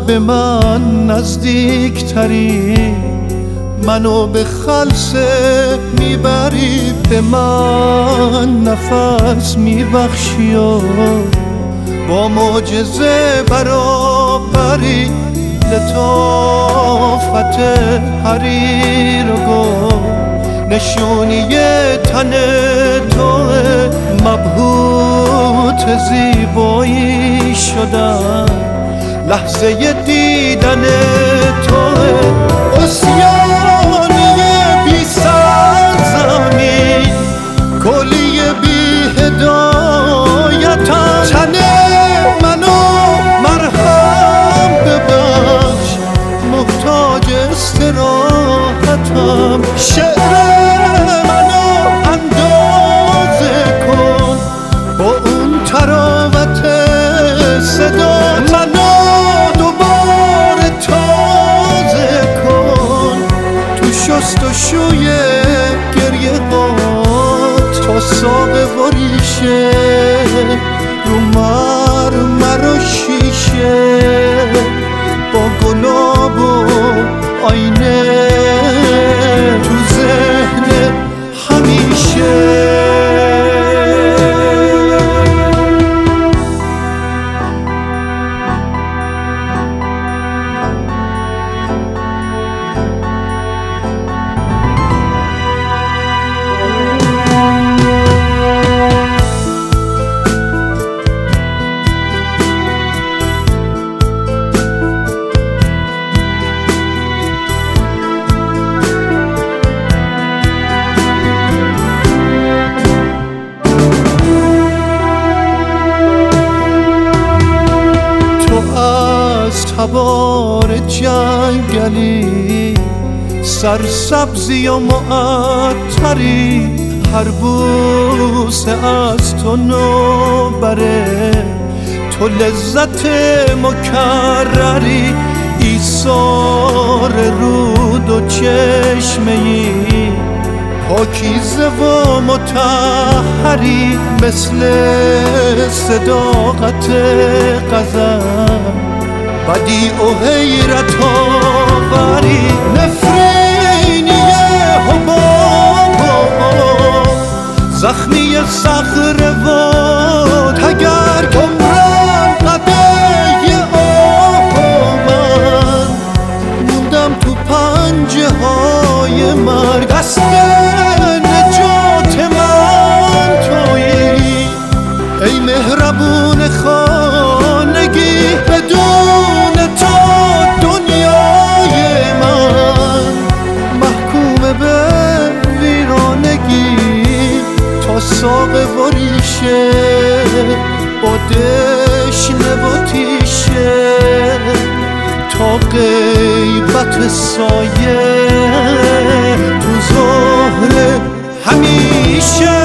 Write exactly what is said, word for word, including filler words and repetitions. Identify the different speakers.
Speaker 1: به من نزدیک تری، منو به خلسه میبری، به من نفس میبخشی و با معجزه برابری، لطافت حریر و گل نشونی تن توه، مبهوت زیبایی شدم لحظه دیدن توه، اسیانی بی سرزمین کلی بی هدایتم، تن منو مرهم ببخش محتاج استراحتم، شعر منو اندازه کن با اون تراوت صدا، منو دوباره تازه کن تو شست و شوی گریه هات، تا ساقه و ریشه رو مرمر و شیشه با گلاب و آینه تو ذهن همیشه. تبار جنگلی سرسبزی و معطری، هر بوسه از تو نوبره، تو لذت مکرری، ایثار رود و چشمه ای پاکیزه و مطهری، مثل صداقت غزل بدیع و حیرت آوری، نفرینی حباب زخمی صخره و اگر کمرم قده آه، من موندم تو پنجه های مرگ، دست نجات من تویی ای مهربون خانگی، بدون تو دنیای من محکوم به ویرانگی، تا ساقه و ریشه با دشنه و تیشه، تا غیبت سایه تو ظهر همیشه.